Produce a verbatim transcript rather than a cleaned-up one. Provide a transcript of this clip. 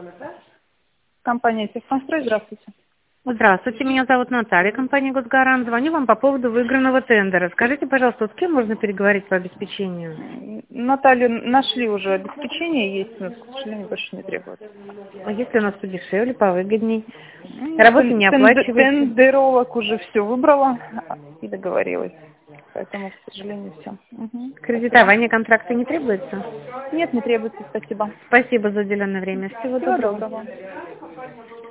Компания «Техконстрой», здравствуйте. Здравствуйте, меня зовут Наталья, компания «Госгарант». Звоню вам по поводу выигранного тендера. Скажите, пожалуйста, вот с кем можно переговорить по обеспечению? Наталью нашли уже обеспечение, есть, но, к сожалению, больше не требуется. А если у нас подешевле, повыгодней? Ну, Работа тен- не тен- оплачивается. Тендеровок уже все выбрала и договорилась. Поэтому, к сожалению, все. Кредитование контракта не требуется? Нет, не требуется, спасибо. Спасибо за уделенное время. Всего Всего доброго. доброго.